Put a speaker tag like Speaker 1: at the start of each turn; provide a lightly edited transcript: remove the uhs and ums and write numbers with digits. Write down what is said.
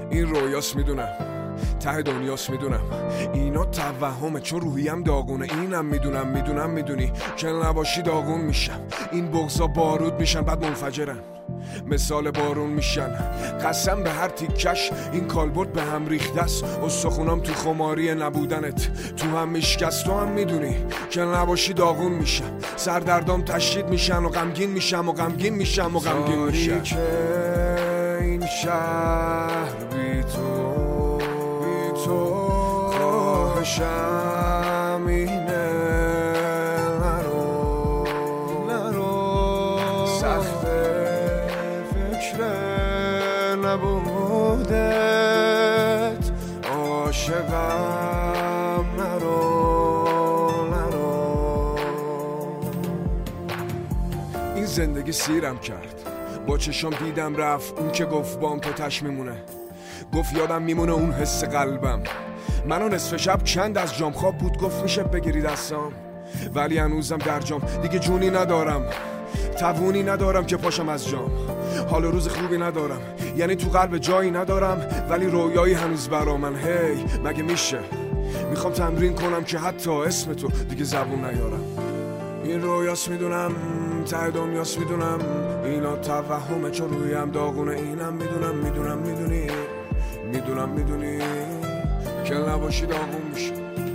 Speaker 1: این رویاست میدونم، ته دنیاست میدونم، اینا توهمه چون روحیم داغونه. اینم میدونم میدونی که نباشی داغون میشم. این بغضا بارود میشن بعد منفجرن، مثال بارون میشن. قسم به هر تیکش این کالبرد به هم ریخته است. استخونام تو خماری نبودنت تو هم میشکست. تو هم میدونی که نباشی داغون میشم. سردردام تشدید میشن و غمگین میشم و غمگین میشم و غمگین میشم. که این شهر بی تو خواهشم اینه نرو سخت فکر نبودت عاشقم نرو این زندگی سیرم کرد، با چشام دیدم رفت اون که گفت بام تو تش میمونه. گفت یادم میمونه اون حس قلبم. منو نصف شب چند از جام خواب بود گفت میشه بگیری دستام، ولی هنوزم در جام دیگه جونی ندارم، توونی ندارم که پاشم از جام. حال روز خوبی ندارم، یعنی تو قلب جایی ندارم، ولی رویایی هنوز برا من. هی مگه میشه؟ میخوام تمرین کنم که حتی اسم تو دیگه زبون نیارم. این رویاست میدونم، ته دنیاست میدونم، اینا توهمه چون رویم داغونه. اینم میدونم میدونی که نباشی داغون میشه.